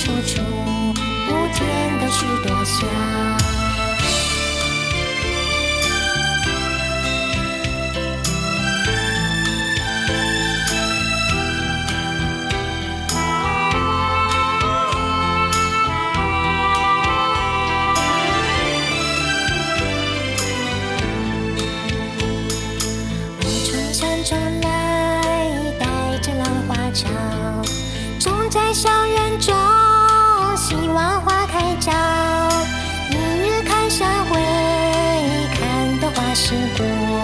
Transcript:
处处不见的许多笑。种在校园中，希望花开朝。一日看山会，看得花时过。